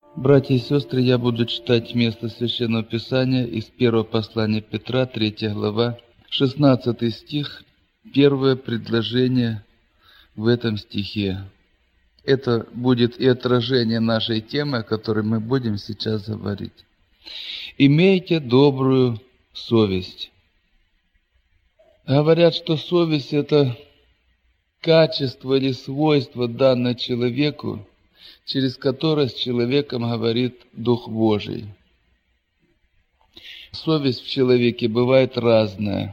Братья и сестры, я буду читать место Священного Писания из первого послания Петра, 3 глава, 16 стих, первое предложение в этом стихе. Это будет и отражение нашей темы, о которой мы будем сейчас говорить. «Имейте добрую совесть». Говорят, что совесть – это качество или свойство, данное человеку, через которое с человеком говорит Дух Божий. Совесть в человеке бывает разная.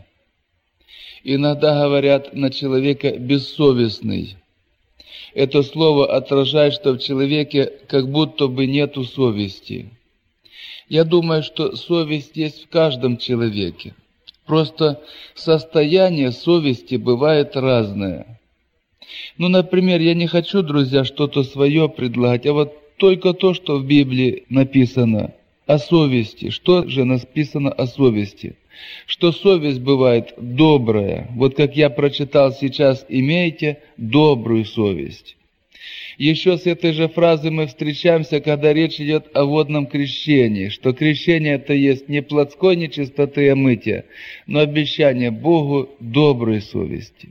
Иногда говорят на человека бессовестный. Это слово отражает, что в человеке как будто бы нету совести. Я думаю, что совесть есть в каждом человеке. Просто состояние совести бывает разное. Например, я не хочу, друзья, что-то свое предлагать, а вот только то, что в Библии написано о совести. Что же написано о совести? Что совесть бывает добрая. Вот как я прочитал сейчас, имейте добрую совесть. Еще с этой же фразой мы встречаемся, когда речь идет о водном крещении, что крещение это есть не плотской нечистоты и омытия, но обещание Богу доброй совести.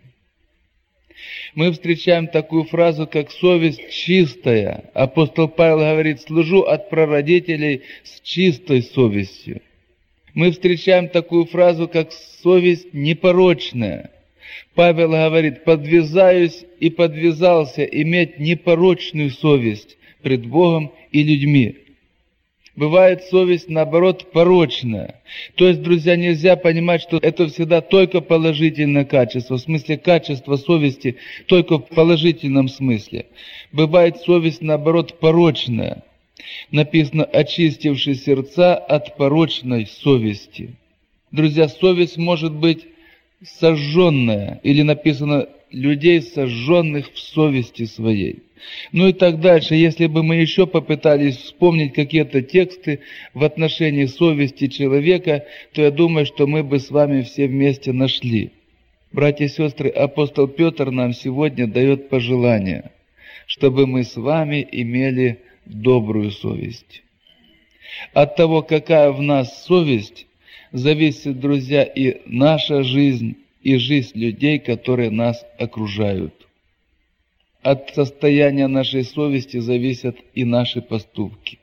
Мы встречаем такую фразу, как «совесть чистая». Апостол Павел говорит: «Служу от прародителей с чистой совестью». Мы встречаем такую фразу, как «совесть непорочная». Павел говорит: «Подвязаюсь и подвязался иметь непорочную совесть пред Богом и людьми». Бывает совесть, наоборот, порочная. То есть, друзья, нельзя понимать, что это всегда только положительное качество, в смысле качество совести только в положительном смысле. Бывает совесть, наоборот, порочная. Написано: «очистивши сердца от порочной совести». Друзья, совесть может быть сожженная, или написано «людей, сожженных в совести своей». И так дальше. Если бы мы еще попытались вспомнить какие-то тексты в отношении совести человека, то я думаю, что мы бы с вами все вместе нашли. Братья и сестры, апостол Петр нам сегодня дает пожелание, чтобы мы с вами имели добрую совесть. От того, какая в нас совесть, зависит, друзья, и наша жизнь, и жизнь людей, которые нас окружают. От состояния нашей совести зависят и наши поступки.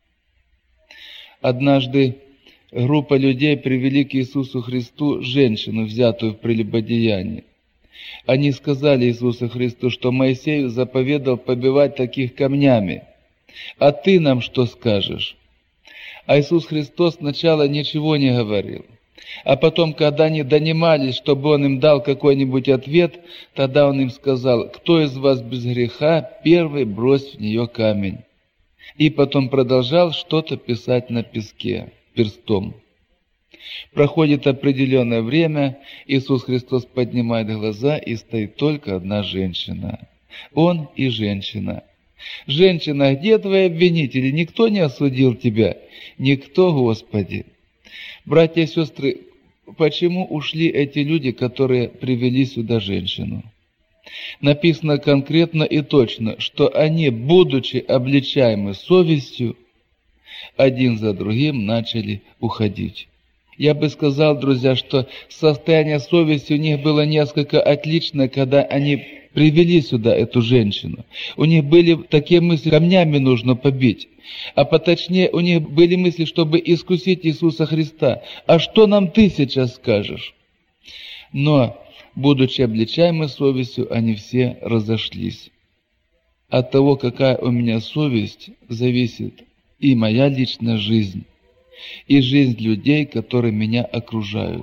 Однажды группа людей привели к Иисусу Христу женщину, взятую в прелюбодеянии. Они сказали Иисусу Христу, что Моисей заповедал побивать таких камнями. «А ты нам что скажешь?» А Иисус Христос сначала ничего не говорил. А потом, когда они донимались, чтобы Он им дал какой-нибудь ответ, тогда Он им сказал: «Кто из вас без греха, первый брось в нее камень». И потом продолжал что-то писать на песке перстом. Проходит определенное время, Иисус Христос поднимает глаза, и стоит только одна женщина. Он и женщина. «Женщина, где твои обвинители? Никто не осудил тебя?» «Никто, Господи». Братья и сестры, почему ушли эти люди, которые привели сюда женщину? Написано конкретно и точно, что они, будучи обличаемы совестью, один за другим начали уходить. Я бы сказал, друзья, что состояние совести у них было несколько отличное, когда они привели сюда эту женщину. У них были такие мысли: камнями нужно побить. А поточнее, у них были мысли, чтобы искусить Иисуса Христа. «А что нам ты сейчас скажешь?» Но, будучи обличаемы совестью, они все разошлись. От того, какая у меня совесть, зависит и моя личная жизнь, и жизнь людей, которые меня окружают.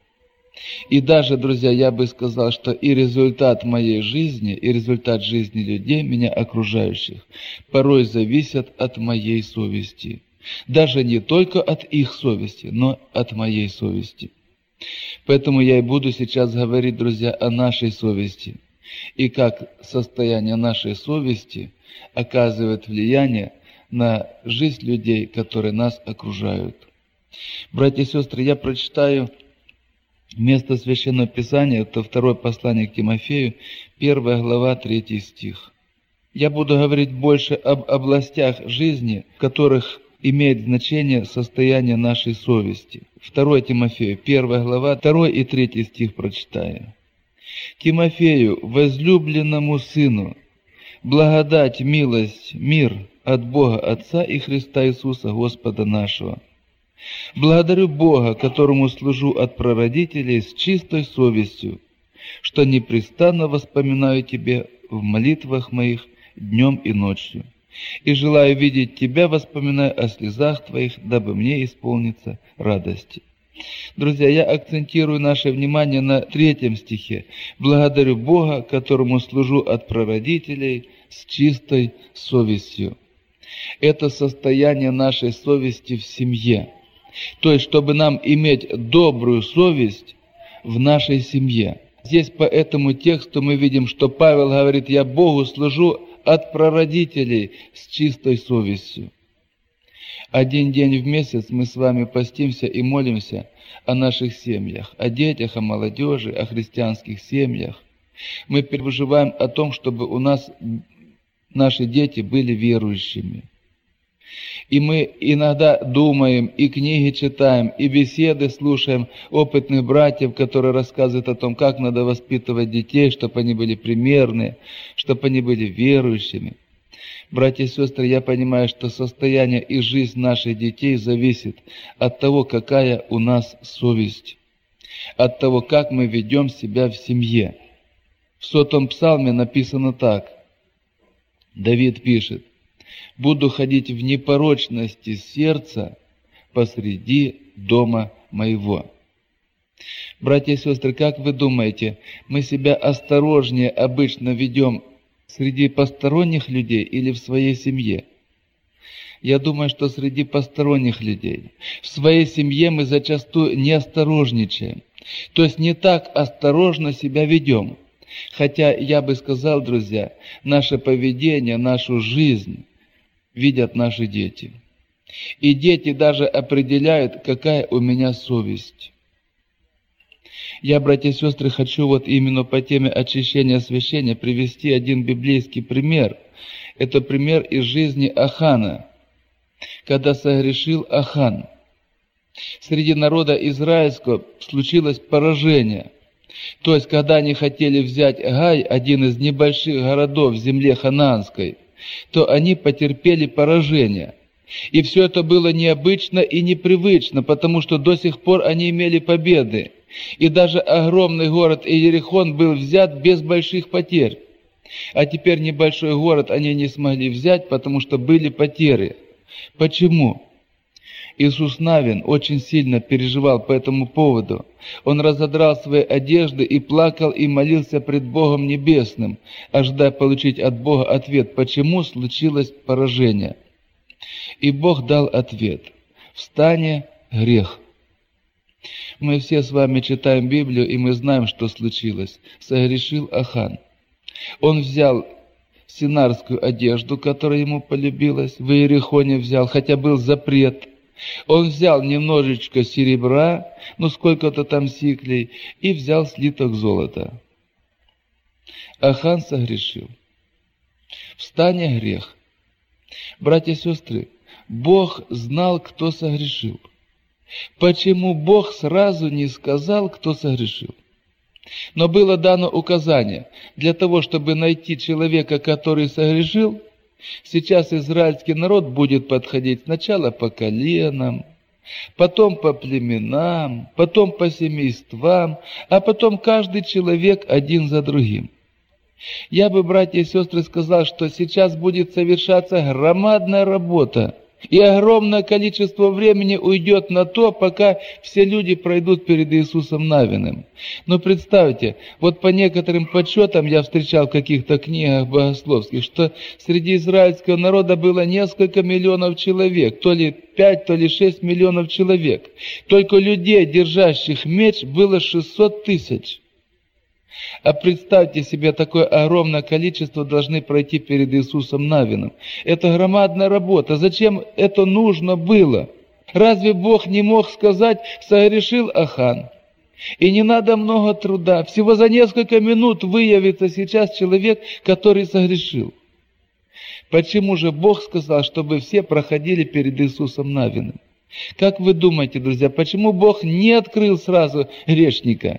И даже, друзья, я бы сказал, что и результат моей жизни, и результат жизни людей, меня окружающих, порой зависят от моей совести. Даже не только от их совести, но от моей совести. Поэтому я и буду сейчас говорить, друзья, о нашей совести. И как состояние нашей совести оказывает влияние на жизнь людей, которые нас окружают. Братья и сестры, я прочитаю место Священного Писания, это второе послание к Тимофею, 1 глава, 3 стих. Я буду говорить больше об областях жизни, в которых имеет значение состояние нашей совести. 2 Тимофею, 1 глава, 2 и 3 стих прочитаю. «Тимофею, возлюбленному сыну, благодать, милость, мир от Бога Отца и Христа Иисуса Господа нашего. Благодарю Бога, которому служу от прародителей с чистой совестью, что непрестанно воспоминаю Тебе в молитвах моих днем и ночью, и желаю видеть Тебя, воспоминая о слезах Твоих, дабы мне исполниться радости». Друзья, я акцентирую наше внимание на 3 стихе. «Благодарю Бога, которому служу от прародителей с чистой совестью». Это состояние нашей совести в семье. То есть, чтобы нам иметь добрую совесть в нашей семье. Здесь по этому тексту мы видим, что Павел говорит: «Я Богу служу от прародителей с чистой совестью». Один день в месяц мы с вами постимся и молимся о наших семьях, о детях, о молодежи, о христианских семьях. Мы переживаем о том, чтобы у нас наши дети были верующими. И мы иногда думаем, и книги читаем, и беседы слушаем опытных братьев, которые рассказывают о том, как надо воспитывать детей, чтобы они были примерны, чтобы они были верующими. Братья и сестры, я понимаю, что состояние и жизнь наших детей зависит от того, какая у нас совесть, от того, как мы ведем себя в семье. В 100-м псалме написано так. Давид пишет: «Буду ходить в непорочности сердца посреди дома моего». Братья и сестры, как вы думаете, мы себя осторожнее обычно ведем среди посторонних людей или в своей семье? Я думаю, что среди посторонних людей. В своей семье мы зачастую не осторожничаем. То есть не так осторожно себя ведем. Хотя, я бы сказал, друзья, наше поведение, нашу жизнь видят наши дети. И дети даже определяют, какая у меня совесть. Я, братья и сестры, хочу вот именно по теме очищения освящения привести один библейский пример. Это пример из жизни Ахана, когда согрешил Ахан. Среди народа израильского случилось поражение. То есть, когда они хотели взять Гай, один из небольших городов в земле ханаанской, то они потерпели поражение. И все это было необычно и непривычно, потому что до сих пор они имели победы. И даже огромный город Иерихон был взят без больших потерь. А теперь небольшой город они не смогли взять, потому что были потери. Почему? Иисус Навин очень сильно переживал по этому поводу. Он разодрал свои одежды и плакал и молился пред Богом Небесным, ожидая получить от Бога ответ, почему случилось поражение. И Бог дал ответ: в стане грех. Мы все с вами читаем Библию, и мы знаем, что случилось. Согрешил Ахан. Он взял синарскую одежду, которая ему полюбилась, в Иерихоне взял, хотя был запрет. Он взял немножечко серебра, сколько-то там сиклей, и взял слиток золота. Ахан согрешил. В стане грех. Братья и сестры, Бог знал, кто согрешил. Почему Бог сразу не сказал, кто согрешил? Но было дано указание, для того, чтобы найти человека, который согрешил, сейчас израильский народ будет подходить сначала по коленам, потом по племенам, потом по семействам, а потом каждый человек один за другим. Я бы, братья и сестры, сказал, что сейчас будет совершаться громадная работа, и огромное количество времени уйдет на то, пока все люди пройдут перед Иисусом Навиным. Но представьте, вот по некоторым подсчетам я встречал в каких-то книгах богословских, что среди израильского народа было несколько миллионов человек, то ли 5, то ли 6 миллионов человек. Только людей, держащих меч, было 600 тысяч. А представьте себе, такое огромное количество должны пройти перед Иисусом Навиным. Это громадная работа. Зачем это нужно было? Разве Бог не мог сказать: согрешил Ахан? И не надо много труда. Всего за несколько минут выявится сейчас человек, который согрешил. Почему же Бог сказал, чтобы все проходили перед Иисусом Навиным? Как вы думаете, друзья, почему Бог не открыл сразу грешника?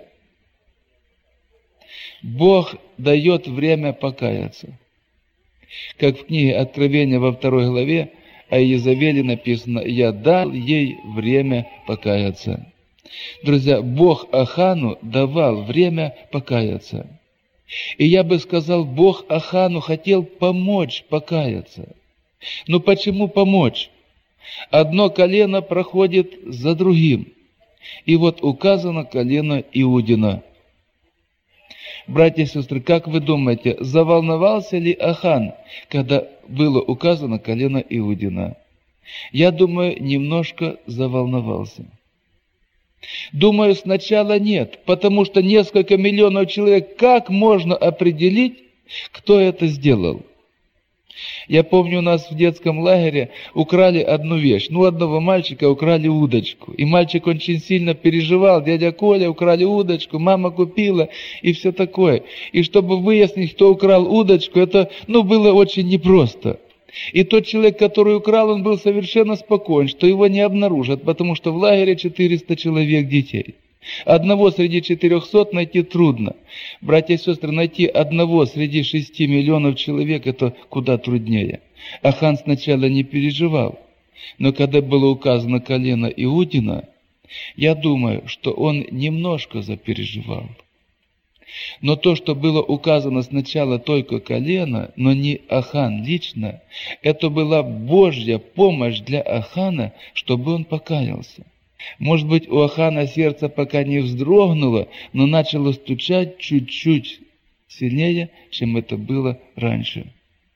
Бог дает время покаяться. Как в книге Откровения во 2 главе о Иезавеле написано: «Я дал ей время покаяться». Друзья, Бог Ахану давал время покаяться. И я бы сказал, Бог Ахану хотел помочь покаяться. Но почему помочь? Одно колено проходит за другим. И вот указано колено Иудина. Братья и сестры, как вы думаете, заволновался ли Ахан, когда было указано колено Иудина? Я думаю, немножко заволновался. Думаю, сначала нет, потому что несколько миллионов человек, как можно определить, кто это сделал? Я помню, у нас в детском лагере украли одну вещь. У одного мальчика украли удочку. И мальчик очень сильно переживал. Дядя Коля, украли удочку, мама купила и все такое. И чтобы выяснить, кто украл удочку, это было очень непросто. И тот человек, который украл, он был совершенно спокоен, что его не обнаружат, потому что в лагере 400 человек детей. Одного среди 400 найти трудно. Братья и сестры, найти одного среди 6 миллионов человек — это куда труднее. Ахан сначала не переживал, но когда было указано колено Иудина, я думаю, что он немножко запереживал. Но то, что было указано сначала только колено, но не Ахан лично, это была Божья помощь для Ахана, чтобы он покаялся. Может быть, у Ахана сердце пока не вздрогнуло, но начало стучать чуть-чуть сильнее, чем это было раньше.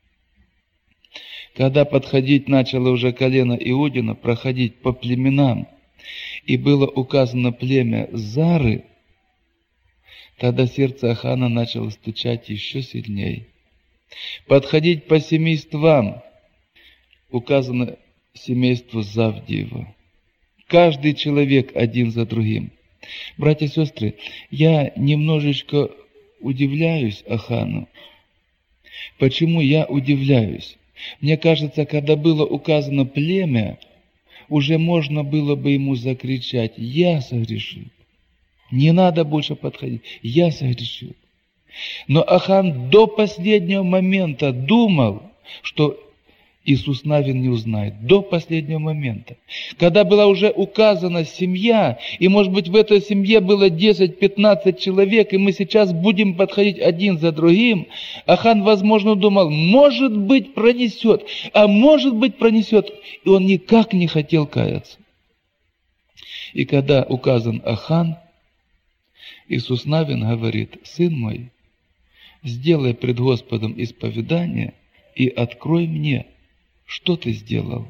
Когда подходить начало уже колено Иудина, проходить по племенам, и было указано племя Зары, тогда сердце Ахана начало стучать еще сильнее. Подходить по семействам, указано семейство Завдиева. Каждый человек один за другим. Братья и сестры, я немножечко удивляюсь Ахану. Почему я удивляюсь? Мне кажется, когда было указано племя, уже можно было бы ему закричать: «Я согрешил». Не надо больше подходить. Я согрешил. Но Ахан до последнего момента думал, что Иисус Навин не узнает. До последнего момента. Когда была уже указана семья, и, может быть, в этой семье было 10-15 человек, и мы сейчас будем подходить один за другим, Ахан, возможно, думал, может быть, пронесет, а может быть, пронесет. И он никак не хотел каяться. И когда указан Ахан, Иисус Навин говорит: «Сын мой, сделай пред Господом исповедание и открой мне, что ты сделал».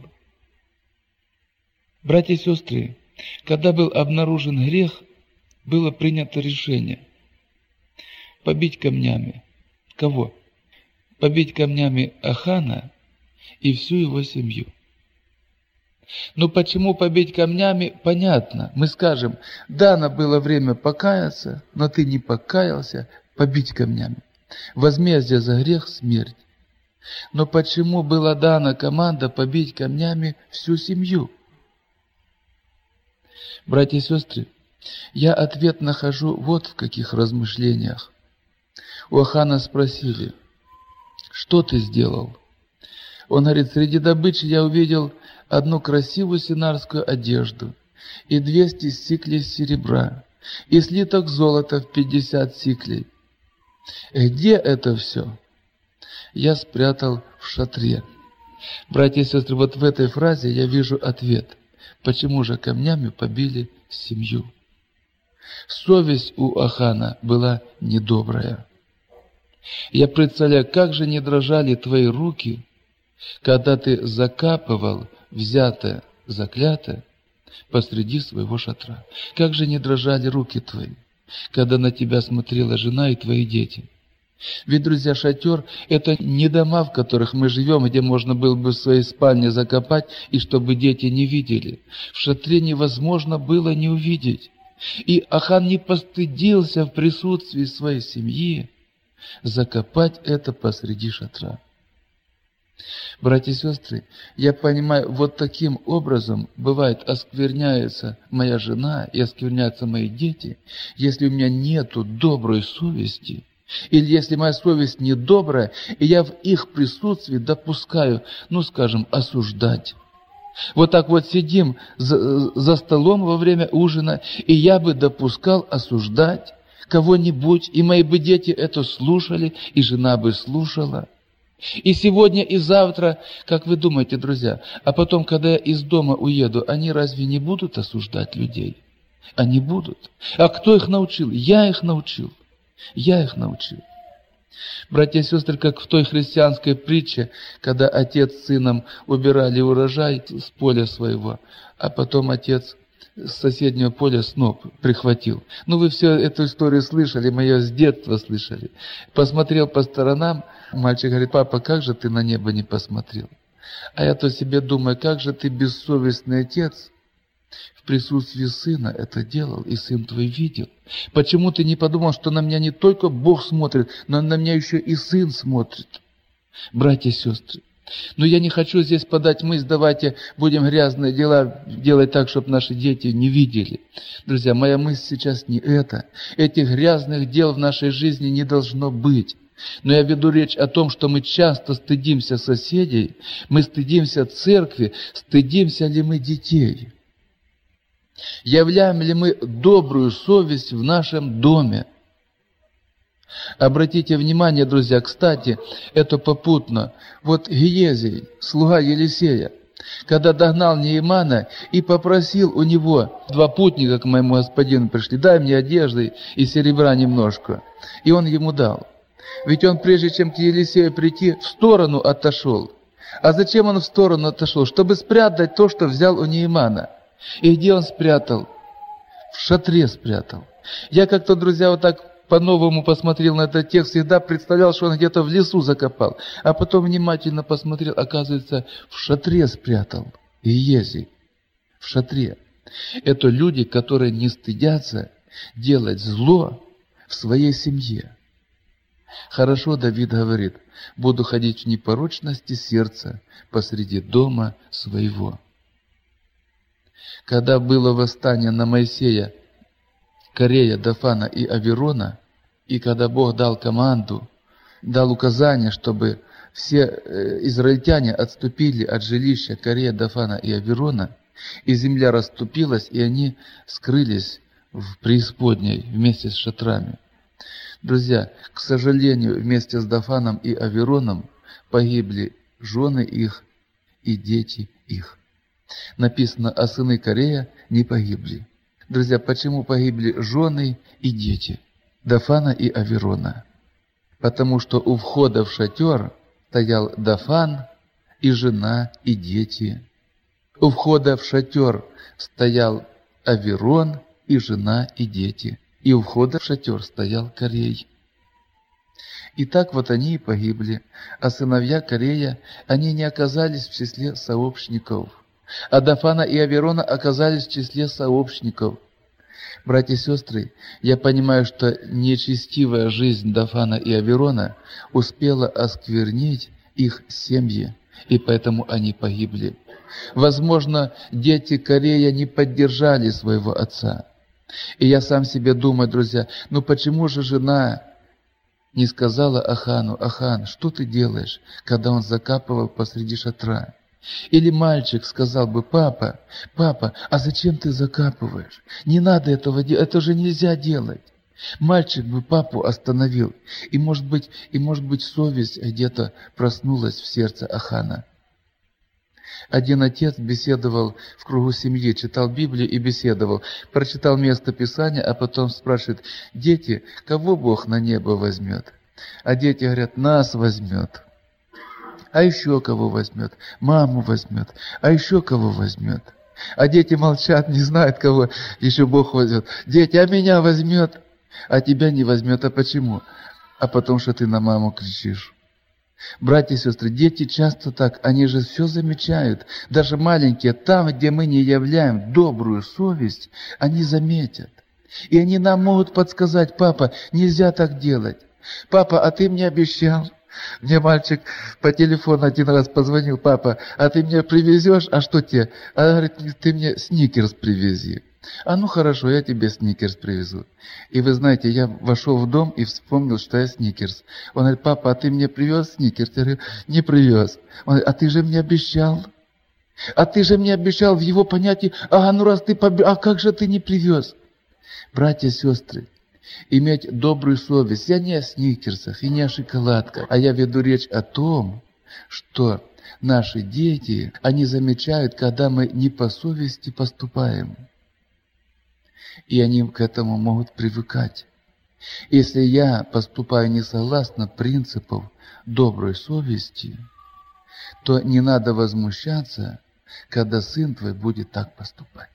Братья и сестры, когда был обнаружен грех, было принято решение побить камнями. Кого? Побить камнями Ахана и всю его семью. Но почему побить камнями, понятно. Мы скажем: дано было время покаяться, но ты не покаялся, побить камнями. Возмездие за грех — смерть. Но почему была дана команда побить камнями всю семью? Братья и сестры, я ответ нахожу вот в каких размышлениях. У Ахана спросили: что ты сделал? Он говорит: среди добычи я увидел одну красивую синарскую одежду и 200 сиклей серебра, и слиток золота в 50 сиклей. Где это все? Я спрятал в шатре. Братья и сестры, вот в этой фразе я вижу ответ. Почему же камнями побили семью? Совесть у Ахана была недобрая. Я представляю, как же не дрожали твои руки, когда ты закапывал взятое, заклятое посреди своего шатра. Как же не дрожали руки твои, когда на тебя смотрела жена и твои дети. Ведь, друзья, шатер — это не дома, в которых мы живем, где можно было бы в своей спальне закопать, и чтобы дети не видели. В шатре невозможно было не увидеть. И Ахан не постыдился в присутствии своей семьи закопать это посреди шатра. Братья и сестры, я понимаю, вот таким образом бывает оскверняется моя жена и оскверняются мои дети, если у меня нету доброй совести, или если моя совесть недобрая, и я в их присутствии допускаю, скажем, осуждать. Вот так вот сидим за столом во время ужина, и я бы допускал осуждать кого-нибудь, и мои бы дети это слушали, и жена бы слушала. И сегодня, и завтра, как вы думаете, друзья, а потом, когда я из дома уеду, они разве не будут осуждать людей? Они будут. А кто их научил? Я их научил. Я их научил. Братья и сестры, как в той христианской притче, когда отец с сыном убирали урожай с поля своего, а потом отец с соседнего поля сноп прихватил. Вы все эту историю слышали, мы ее с детства слышали. Посмотрел по сторонам, мальчик говорит: папа, как же ты на небо не посмотрел? А я то себе думаю, как же ты бессовестный отец в присутствии сына это делал, и сын твой видел. Почему ты не подумал, что на меня не только Бог смотрит, но на меня еще и сын смотрит? Братья и сестры, но я не хочу здесь подать мысль, давайте будем грязные дела делать так, чтобы наши дети не видели. Друзья, моя мысль сейчас не это. Этих грязных дел в нашей жизни не должно быть. Но я веду речь о том, что мы часто стыдимся соседей, мы стыдимся церкви, стыдимся ли мы детей. Являем ли мы добрую совесть в нашем доме? Обратите внимание, друзья, кстати, это попутно. Вот Гиезий, слуга Елисея, когда догнал Неемана и попросил у него, 2 путника к моему господину пришли: дай мне одежды и серебра немножко. И он ему дал. Ведь он, прежде чем к Елисею прийти, в сторону отошел. А зачем он в сторону отошел? Чтобы спрятать то, что взял у Неемана. И где он спрятал? В шатре спрятал. Я как-то, друзья, вот так по-новому посмотрел на этот текст, всегда представлял, что он где-то в лесу закопал. А потом внимательно посмотрел, оказывается, в шатре спрятал. Гиезий. В шатре. Это люди, которые не стыдятся делать зло в своей семье. Хорошо, Давид говорит: буду ходить в непорочности сердца посреди дома своего. Когда было восстание на Моисея, Корея, Дафана и Аверона, и когда Бог дал команду, дал указание, чтобы все израильтяне отступили от жилища Корея, Дафана и Аверона, и земля расступилась, и они скрылись в преисподней вместе с шатрами. Друзья, к сожалению, вместе с Дафаном и Авероном погибли жены их и дети их. Написано: а сыны Корея не погибли. Друзья, почему погибли жены и дети Дафана и Аверона? Потому что у входа в шатер стоял Дафан и жена и дети. У входа в шатер стоял Аверон и жена и дети. И у входа в шатер стоял Корей. И так вот они и погибли. А сыновья Корея, они не оказались в числе сообщников. А Дафана и Аверона оказались в числе сообщников. Братья и сестры, я понимаю, что нечестивая жизнь Дафана и Аверона успела осквернить их семьи, и поэтому они погибли. Возможно, дети Корея не поддержали своего отца. И я сам себе думаю, друзья, почему же жена не сказала Ахану: Ахан, что ты делаешь, когда он закапывал посреди шатра? Или мальчик сказал бы: папа, а зачем ты закапываешь? Не надо этого делать, это же нельзя делать. Мальчик бы папу остановил, и может быть совесть где-то проснулась в сердце Ахана. Один отец беседовал в кругу семьи, читал Библию и беседовал. Прочитал место Писания, а потом спрашивает: дети, кого Бог на небо возьмет? А дети говорят: нас возьмет. А еще кого возьмет? Маму возьмет. А еще кого возьмет? А дети молчат, не знают, кого еще Бог возьмет. Дети, а меня возьмет? А тебя не возьмет. А почему? А потому что ты на маму кричишь. Братья и сестры, дети часто так, они же все замечают. Даже маленькие, там, где мы не являем добрую совесть, они заметят. И они нам могут подсказать: папа, нельзя так делать. Папа, а ты мне обещал. Мне мальчик по телефону один раз позвонил: папа, а ты мне привезешь? А что тебе? А говорит, ты мне сникерс привези. А ну хорошо, я тебе сникерс привезу. И вы знаете, я вошел в дом и вспомнил, что я сникерс. Он говорит: папа, а ты мне привез сникерс? Я говорю: не привез. Он говорит: а ты же мне обещал. А ты же мне обещал в его понятии. Ага, ну раз ты а как же ты не привез? Братья и сестры, иметь добрую совесть. Я не о сникерсах и не о шоколадках, а я веду речь о том, что наши дети, они замечают, когда мы не по совести поступаем. И они к этому могут привыкать. Если я поступаю не согласно принципам доброй совести, то не надо возмущаться, когда сын твой будет так поступать.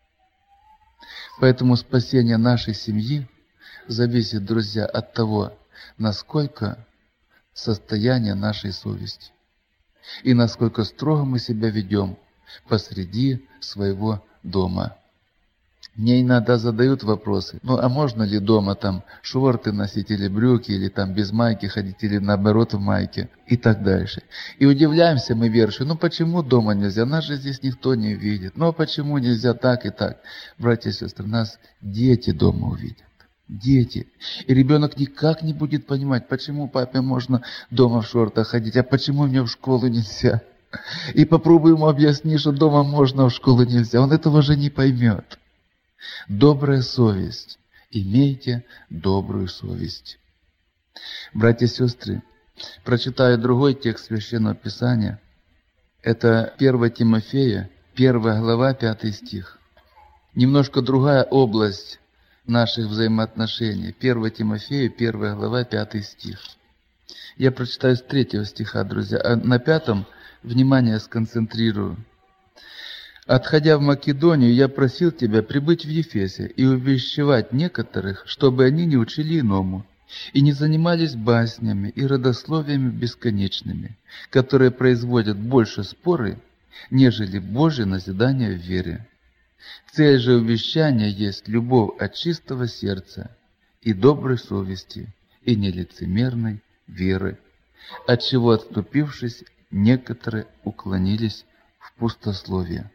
Поэтому спасение нашей семьи зависит, друзья, от того, насколько состояние нашей совести и насколько строго мы себя ведем посреди своего дома. Мне иногда задают вопросы: ну а можно ли дома там шорты носить или брюки, или там без майки ходить, или наоборот в майке и так дальше. И удивляемся мы верующие: ну почему дома нельзя, нас же здесь никто не видит, ну а почему нельзя так и так? Братья и сестры, нас дети дома увидят. Дети. И ребенок никак не будет понимать, почему папе можно дома в шортах ходить, а почему мне в школу нельзя. И попробуй ему объяснить, что дома можно, а в школу нельзя. Он этого же не поймет. Добрая совесть. Имейте добрую совесть. Братья и сестры, прочитаю другой текст Священного Писания. Это 1 Тимофея, 1 глава, 5 стих. Немножко другая область наших взаимоотношений. 1 Тимофея, 1 глава, 5 стих. Я прочитаю с 3 стиха, друзья, а на 5 внимание сконцентрирую. «Отходя в Македонию, я просил тебя прибыть в Ефесе и увещевать некоторых, чтобы они не учили иному, и не занимались баснями и родословиями бесконечными, которые производят больше споры, нежели Божье назидание в вере. Цель же увещания есть любовь от чистого сердца и доброй совести, и нелицемерной веры, от чего отступившись, некоторые уклонились в пустословие».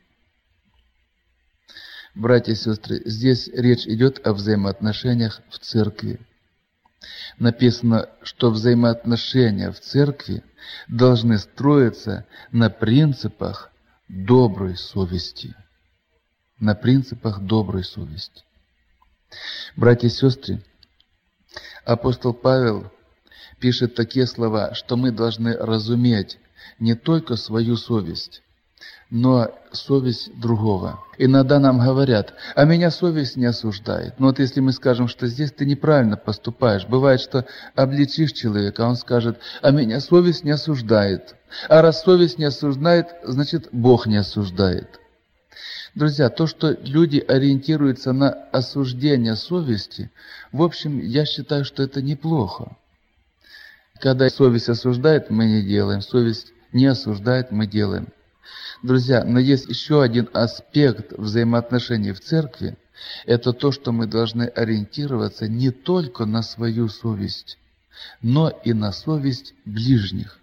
Братья и сестры, здесь речь идет о взаимоотношениях в церкви. Написано, что взаимоотношения в церкви должны строиться на принципах доброй совести. На принципах доброй совести. Братья и сестры, апостол Павел пишет такие слова, что мы должны разуметь не только свою совесть, но совесть другого. Иногда нам говорят: а меня совесть не осуждает. Но вот если мы скажем, что здесь ты неправильно поступаешь, бывает, что обличишь человека, а он скажет: а меня совесть не осуждает. А раз совесть не осуждает, значит Бог не осуждает. Друзья, то, что люди ориентируются на осуждение совести, в общем, я считаю, что это неплохо. Когда совесть осуждает, мы не делаем, совесть не осуждает, мы делаем. Друзья, но есть еще один аспект взаимоотношений в церкви. Это то, что мы должны ориентироваться не только на свою совесть, но и на совесть ближних.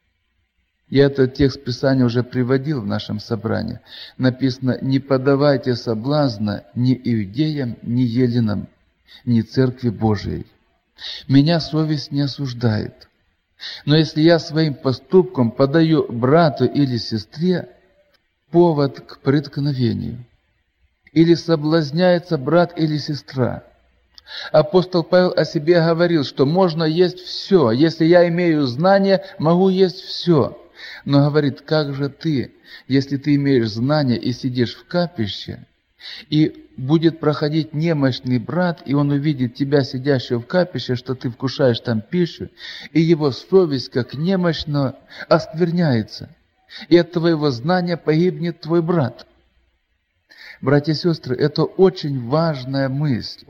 Я этот текст Писания уже приводил в нашем собрании. Написано: «Не подавайте соблазна ни иудеям, ни еленам, ни церкви Божией». Меня совесть не осуждает. Но если я своим поступком подаю брату или сестре повод к преткновению, или соблазняется брат или сестра, апостол Павел о себе говорил, что можно есть все. Если я имею знания, могу есть все. Но говорит: как же ты, если ты имеешь знания и сидишь в капище, и будет проходить немощный брат, и он увидит тебя, сидящего в капище, что ты вкушаешь там пищу, и его совесть, как немощно, оскверняется, и от твоего знания погибнет твой брат. Братья и сестры, это очень важная мысль,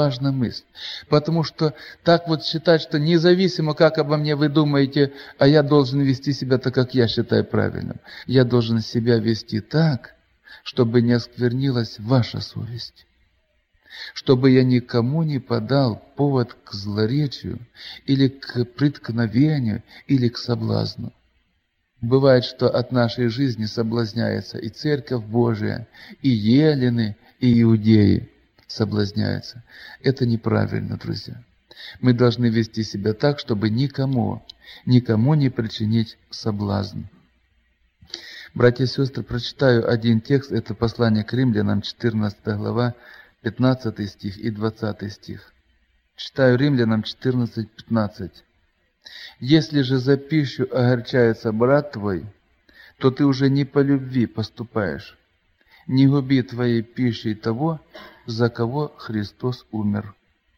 потому что так вот считать, что независимо, как обо мне вы думаете, а я должен вести себя так, как я считаю правильным, я должен себя вести так, чтобы не осквернилась ваша совесть. чтобы я никому не подал повод к злоречию или к преткновению или к соблазну. Бывает, что от нашей жизни соблазняется и Церковь Божия, и елены, и иудеи соблазняются. Это неправильно, друзья. Мы должны вести себя так, чтобы никому не причинить соблазн. Братья и сестры, прочитаю один текст, это послание к Римлянам, 14 глава, 15 стих и 20 стих. Читаю Римлянам 14:15. «Если же за пищу огорчается брат твой, то ты уже не по любви поступаешь. Не губи твоей пищей того, за кого Христос умер».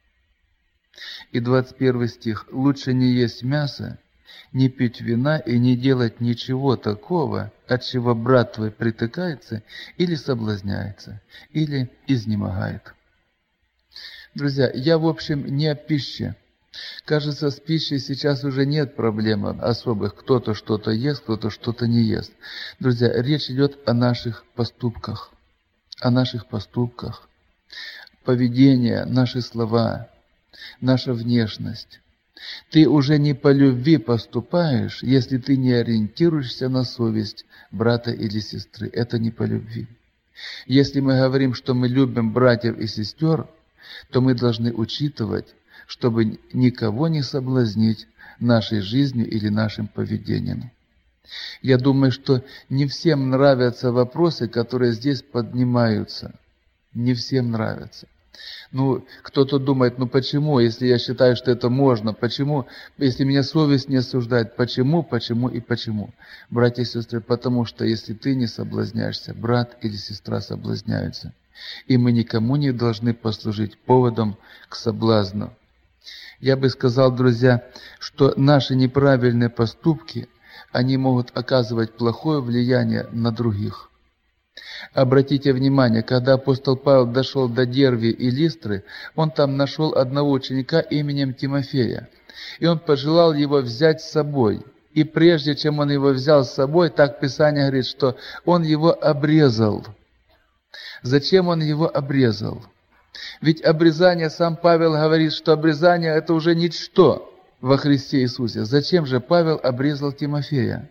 И 21 стих. «Лучше не есть мясо, не пить вина и не делать ничего такого, от чего брат твой притыкается или соблазняется, или изнемогает». Друзья, я, в общем, не о пище. Кажется, с пищей сейчас уже нет проблем особых. Кто-то что-то ест, кто-то что-то не ест. Друзья, речь идет о наших поступках. О наших поступках. Поведение, наши слова, наша внешность. Ты уже не по любви поступаешь, если ты не ориентируешься на совесть брата или сестры. Это не по любви. Если мы говорим, что мы любим братьев и сестер, то мы должны учитывать, чтобы никого не соблазнить нашей жизнью или нашим поведением. Я думаю, что не всем нравятся вопросы, которые здесь поднимаются. Не всем нравятся. Кто-то думает, почему, если я считаю, что это можно, почему, если меня совесть не осуждает, почему. Братья и сестры, потому что если ты не соблазняешься, брат или сестра соблазняются. И мы никому не должны послужить поводом к соблазну. Я бы сказал, друзья, что наши неправильные поступки, они могут оказывать плохое влияние на других. Обратите внимание, когда апостол Павел дошел до Дервии и Листры, он там нашел одного ученика именем Тимофея. И он пожелал его взять с собой. И прежде чем он его взял с собой, так Писание говорит, что он его обрезал. Зачем он его обрезал? Ведь обрезание, сам Павел говорит, что обрезание – это уже ничто во Христе Иисусе. Зачем же Павел обрезал Тимофея?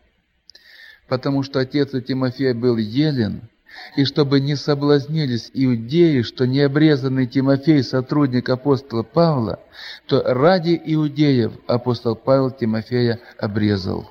Потому что отец у Тимофея был елен, и чтобы не соблазнились иудеи, что необрезанный Тимофей – сотрудник апостола Павла, то ради иудеев апостол Павел Тимофея обрезал.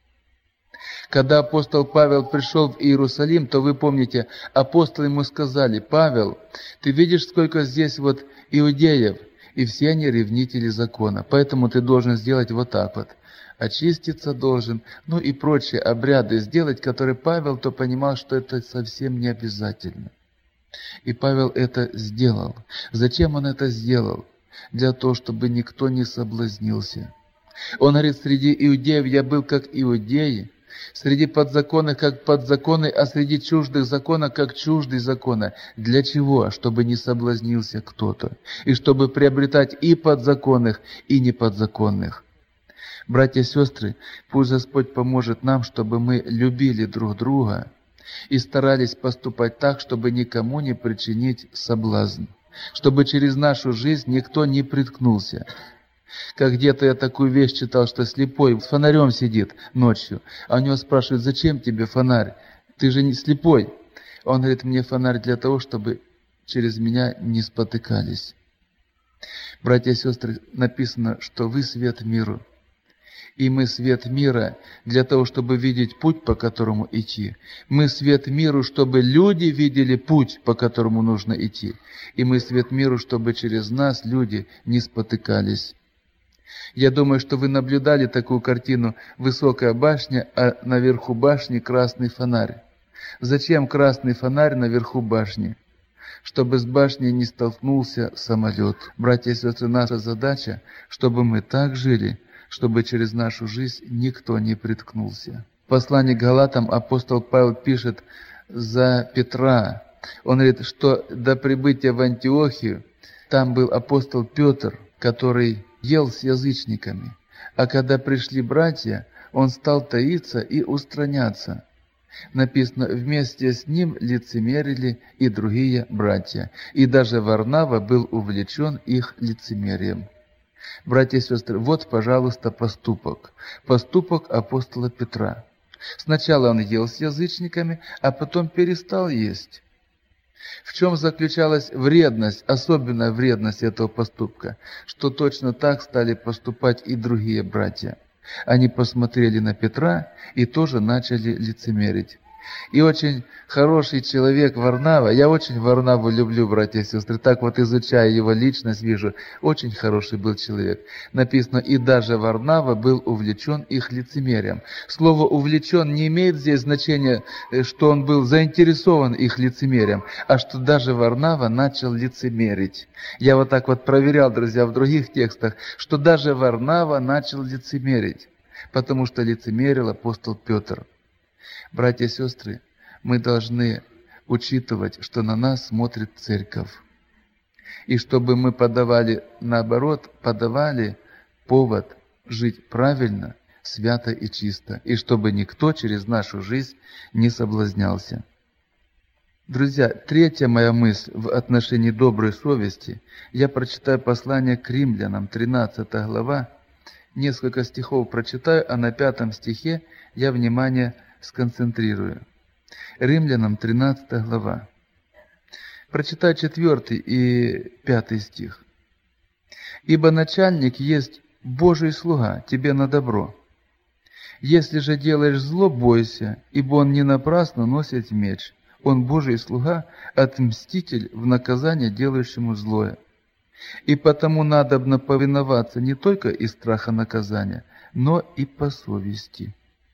Когда апостол Павел пришел в Иерусалим, то вы помните, апостолы ему сказали: «Павел, ты видишь, сколько здесь иудеев, и все они ревнители закона, поэтому ты должен сделать вот так вот. Очиститься должен, и прочие обряды сделать, которые Павел то понимал, что это совсем не обязательно». И Павел это сделал. Зачем он это сделал? Для того, чтобы никто не соблазнился. Он говорит: среди иудеев я был как иудеи, среди подзаконных как подзаконный, а среди чуждых закона как чуждый закона. Для чего? Чтобы не соблазнился кто-то. И чтобы приобретать и подзаконных, и неподзаконных. Братья и сестры, пусть Господь поможет нам, чтобы мы любили друг друга и старались поступать так, чтобы никому не причинить соблазн, чтобы через нашу жизнь никто не приткнулся. Как где-то я такую вещь читал, что слепой с фонарем сидит ночью, а у него спрашивают: «Зачем тебе фонарь? Ты же не слепой». Он говорит: «Мне фонарь для того, чтобы через меня не спотыкались». Братья и сестры, написано, что вы свет миру. И мы свет мира для того, чтобы видеть путь, по которому идти. Мы свет миру, чтобы люди видели путь, по которому нужно идти. И мы свет миру, чтобы через нас люди не спотыкались. Я думаю, что вы наблюдали такую картину: высокая башня, а наверху башни красный фонарь. Зачем красный фонарь наверху башни? Чтобы с башней не столкнулся самолет. Братья и сестры, наша задача, чтобы мы так жили, чтобы через нашу жизнь никто не приткнулся. В послании к Галатам апостол Павел пишет за Петра. Он говорит, что до прибытия в Антиохию там был апостол Петр, который ел с язычниками. А когда пришли братья, он стал таиться и устраняться. Написано, вместе с ним лицемерили и другие братья, и даже Варнава был увлечен их лицемерием. Братья и сестры, вот, пожалуйста, поступок апостола Петра. Сначала он ел с язычниками, а потом перестал есть. В чем заключалась вредность, особенная вредность этого поступка? Что точно так стали поступать и другие братья. Они посмотрели на Петра и тоже начали лицемерить. И очень хороший человек Варнава, я очень Варнаву люблю, братья и сестры, так вот изучая его личность, вижу, очень хороший был человек. Написано, и даже Варнава был увлечен их лицемерием. Слово «увлечен» не имеет здесь значения, что он был заинтересован их лицемерием, а что даже Варнава начал лицемерить. Я вот так вот проверял, друзья, в других текстах, что даже Варнава начал лицемерить, потому что лицемерил апостол Петр. Братья и сестры, мы должны учитывать, что на нас смотрит церковь. И чтобы мы подавали повод жить правильно, свято и чисто. И чтобы никто через нашу жизнь не соблазнялся. Друзья, третья моя мысль в отношении доброй совести. Я прочитаю послание к римлянам, 13 глава. Несколько стихов прочитаю, а на 5 стихе я внимание сконцентрирую. Римлянам 13 глава. Прочитай 4 и 5 стих. «Ибо начальник есть Божий слуга тебе на добро. Если же делаешь зло, бойся, ибо он не напрасно носит меч. Он Божий слуга, отмститель в наказание делающему злое. И потому надобно повиноваться не только из страха наказания, но и по совести».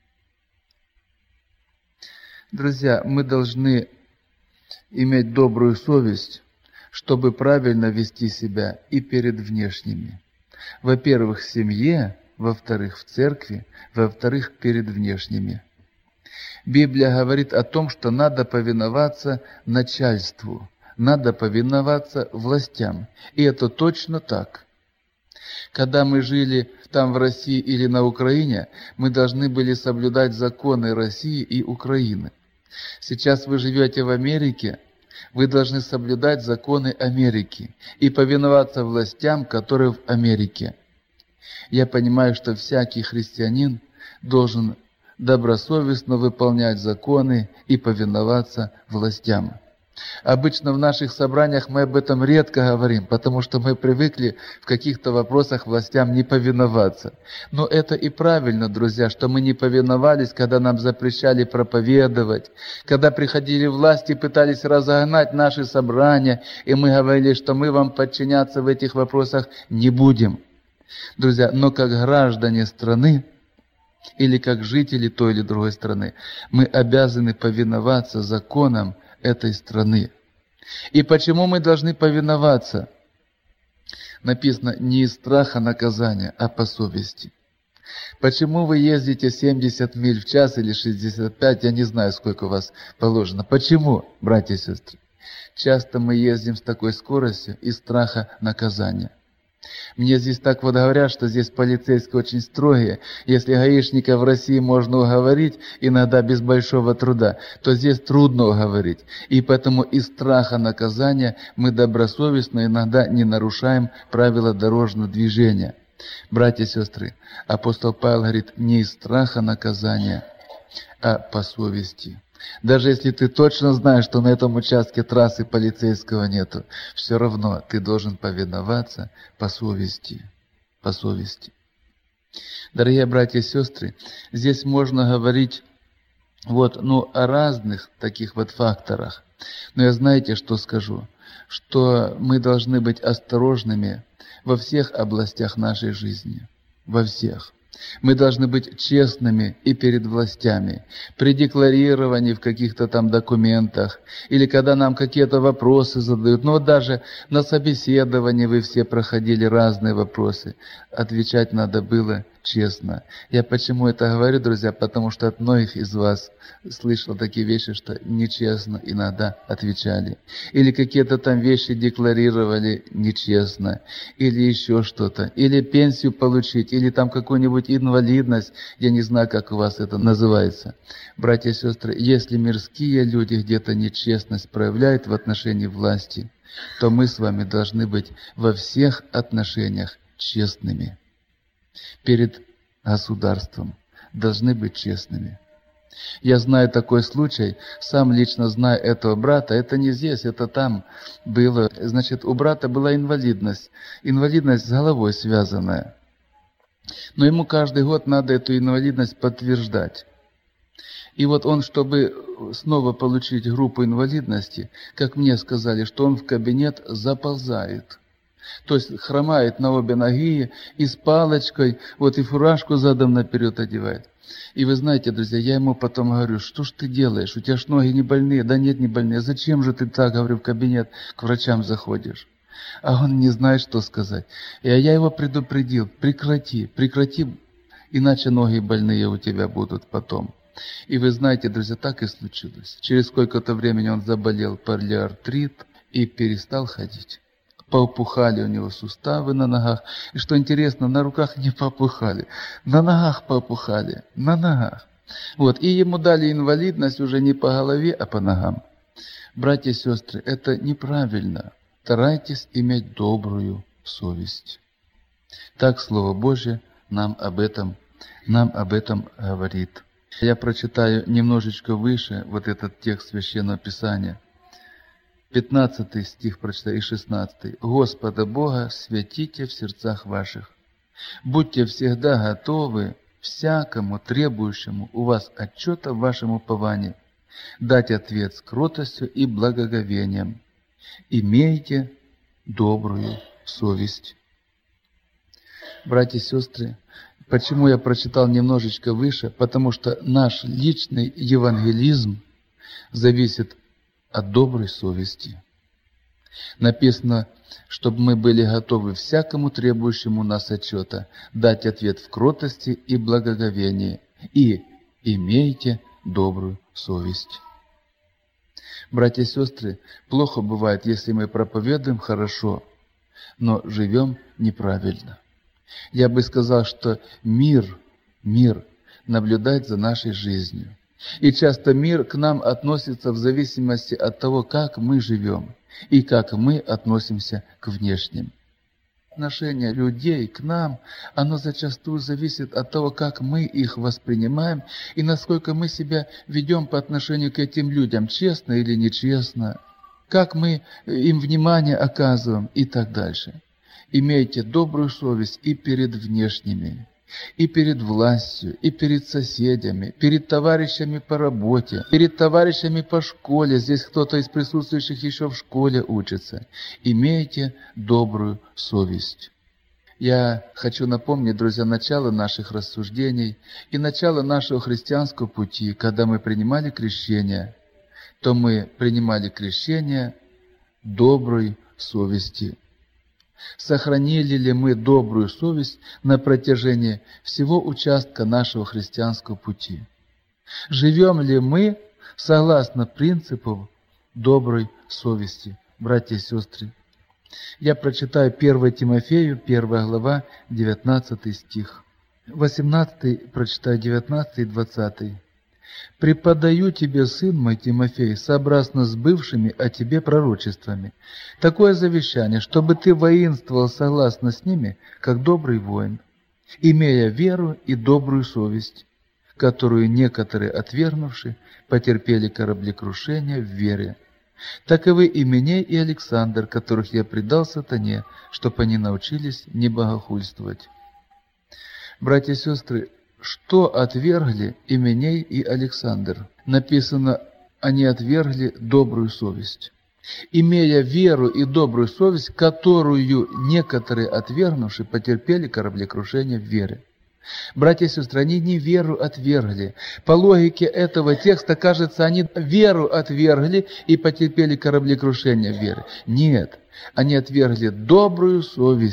Друзья, мы должны иметь добрую совесть, чтобы правильно вести себя и перед внешними. Во-первых, в семье, во-вторых, в церкви, во-вторых, перед внешними. Библия говорит о том, что надо повиноваться начальству, надо повиноваться властям. И это точно так. Когда мы жили там в России или на Украине, мы должны были соблюдать законы России и Украины. Сейчас вы живете в Америке, вы должны соблюдать законы Америки и повиноваться властям, которые в Америке. Я понимаю, что всякий христианин должен добросовестно выполнять законы и повиноваться властям. Обычно в наших собраниях мы об этом редко говорим, потому что мы привыкли в каких-то вопросах властям не повиноваться. Но это и правильно, друзья, что мы не повиновались, когда нам запрещали проповедовать, когда приходили власти и пытались разогнать наши собрания, и мы говорили, что мы вам подчиняться в этих вопросах не будем. Друзья, но как граждане страны, или как жители той или другой страны, мы обязаны повиноваться законам этой страны. И почему мы должны повиноваться? Написано, не из страха наказания, а по совести. Почему вы ездите 70 миль в час или 65, я не знаю, сколько у вас положено. Почему, братья и сестры? Часто мы ездим с такой скоростью из страха наказания. Мне здесь так вот говорят, что здесь полицейские очень строгие. Если гаишника в России можно уговорить, иногда без большого труда, то здесь трудно уговорить. И поэтому из страха наказания мы добросовестно иногда не нарушаем правила дорожного движения. Братья и сестры, апостол Павел говорит, не из страха наказания, а по совести. Даже если ты точно знаешь, что на этом участке трассы полицейского нету, все равно ты должен повиноваться по совести. По совести. Дорогие братья и сестры, здесь можно говорить о разных таких вот факторах. Но я знаете, что скажу? Что мы должны быть осторожными во всех областях нашей жизни. Во всех. Мы должны быть честными и перед властями, при декларировании в каких-то там документах, или когда нам какие-то вопросы задают. Но даже на собеседовании вы все проходили разные вопросы. Отвечать надо было честно. Я почему это говорю, друзья? Потому что от многих из вас слышал такие вещи, что нечестно иногда отвечали. Или какие-то там вещи декларировали нечестно. Или еще что-то. Или пенсию получить. Или там какую-нибудь инвалидность. Я не знаю, как у вас это называется. Братья и сестры, если мирские люди где-то нечестность проявляют в отношении власти, то мы с вами должны быть во всех отношениях честными. Перед государством должны быть честными. Я знаю такой случай, сам лично знаю этого брата, это не здесь, это там было. Значит, у брата была инвалидность с головой связанная. Но ему каждый год надо эту инвалидность подтверждать. И вот он, чтобы снова получить группу инвалидности, как мне сказали, что он в кабинет заползает. То есть хромает на обе ноги и с палочкой, вот и фуражку задом наперед одевает. И вы знаете, друзья, я ему потом говорю, что ж ты делаешь, у тебя ж ноги не больные, да нет, не больные, зачем же ты так, говорю, в кабинет к врачам заходишь? А он не знает, что сказать. И я его предупредил, прекрати, иначе ноги больные у тебя будут потом. И вы знаете, друзья, так и случилось. Через сколько-то времени он заболел полиартрит и перестал ходить. Поопухали у него суставы на ногах. И что интересно, на руках не поопухали, на ногах поопухали, на ногах. Вот, и ему дали инвалидность уже не по голове, а по ногам. Братья и сестры, это неправильно. Старайтесь иметь добрую совесть. Так Слово Божье нам об этом говорит. Я прочитаю немножечко выше вот этот текст Священного Писания. 15 стих прочитаю и 16. «Господа Бога святите в сердцах ваших. Будьте всегда готовы всякому требующему у вас отчета в вашем уповании дать ответ с кротостью и благоговением. Имейте добрую совесть». Братья и сестры, почему я прочитал немножечко выше? Потому что наш личный евангелизм зависит от доброй совести. Написано, чтобы мы были готовы всякому требующему нас отчета дать ответ в кротости и благоговении. И имейте добрую совесть. Братья и сестры, плохо бывает, если мы проповедуем хорошо, но живем неправильно. Я бы сказал, что мир наблюдает за нашей жизнью. И часто мир к нам относится в зависимости от того, как мы живем и как мы относимся к внешним. Отношение людей к нам, оно зачастую зависит от того, как мы их воспринимаем и насколько мы себя ведем по отношению к этим людям, честно или нечестно, как мы им внимание оказываем и так дальше. Имейте добрую совесть и перед внешними, и перед властью, и перед соседями, перед товарищами по работе, перед товарищами по школе. Здесь кто-то из присутствующих еще в школе учится. Имейте добрую совесть. Я хочу напомнить, друзья, начало наших рассуждений и начало нашего христианского пути. Когда мы принимали крещение, то мы принимали крещение доброй совести. Сохранили ли мы добрую совесть на протяжении всего участка нашего христианского пути? Живем ли мы согласно принципу доброй совести, братья и сестры? Я прочитаю 1 Тимофею, 1 глава, 19 стих. 18 прочитаю 19 и 20. «Преподаю тебе, сын мой Тимофей, сообразно с бывшими о тебе пророчествами, такое завещание, чтобы ты воинствовал согласно с ними, как добрый воин, имея веру и добрую совесть, которую некоторые, отвергнувши, потерпели кораблекрушение в вере. Таковы Именей и Александр, которых я предал сатане, чтобы они научились не богохульствовать». Братья и сестры, что отвергли Именей и Александр? Написано, они отвергли добрую совесть. Имея веру и добрую совесть, которую некоторые, отвергнувши, потерпели кораблекрушение в вере. Братья и сестры, они не веру отвергли. По логике этого текста, кажется, они веру отвергли и потерпели кораблекрушение в вере. Нет, они отвергли добрую совесть,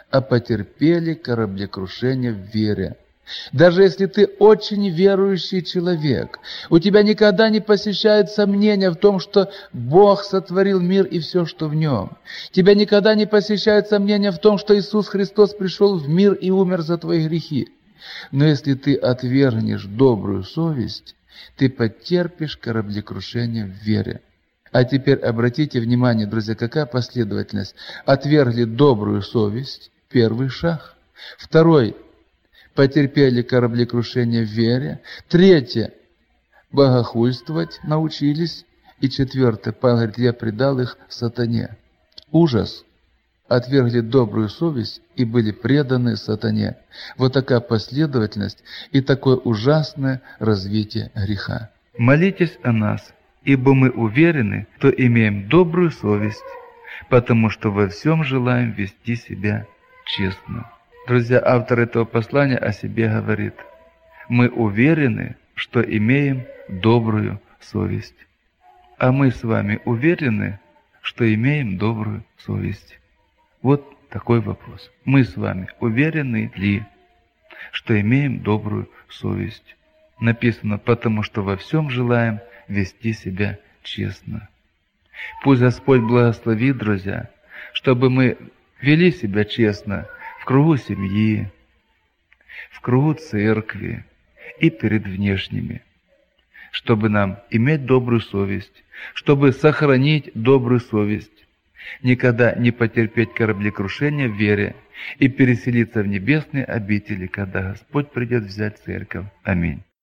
а потерпели кораблекрушение в вере. Даже если ты очень верующий человек, у тебя никогда не посещает сомнения в том, что Бог сотворил мир и все, что в нем. Тебя никогда не посещает сомнения в том, что Иисус Христос пришел в мир и умер за твои грехи. Но если ты отвергнешь добрую совесть, ты потерпишь кораблекрушение в вере. А теперь обратите внимание, друзья, какая последовательность. Отвергли добрую совесть – первый шаг. Второй – потерпели кораблекрушение в вере. Третье – богохульствовать научились. И четвертое – Павел говорит, я предал их сатане. Ужас. Отвергли добрую совесть и были преданы сатане. Вот такая последовательность и такое ужасное развитие греха. Молитесь о нас, ибо мы уверены, что имеем добрую совесть, потому что во всем желаем вести себя честно. Друзья, автор этого послания о себе говорит: мы уверены, что имеем добрую совесть. А мы с вами уверены, что имеем добрую совесть? Вот такой вопрос. Мы с вами уверены ли, что имеем добрую совесть? Написано, потому что во всем желаем вести себя честно. Пусть Господь благословит, друзья, чтобы мы вели себя честно в кругу семьи, в кругу церкви и перед внешними, чтобы нам иметь добрую совесть, чтобы сохранить добрую совесть, никогда не потерпеть кораблекрушения в вере и переселиться в небесные обители, когда Господь придет взять церковь. Аминь.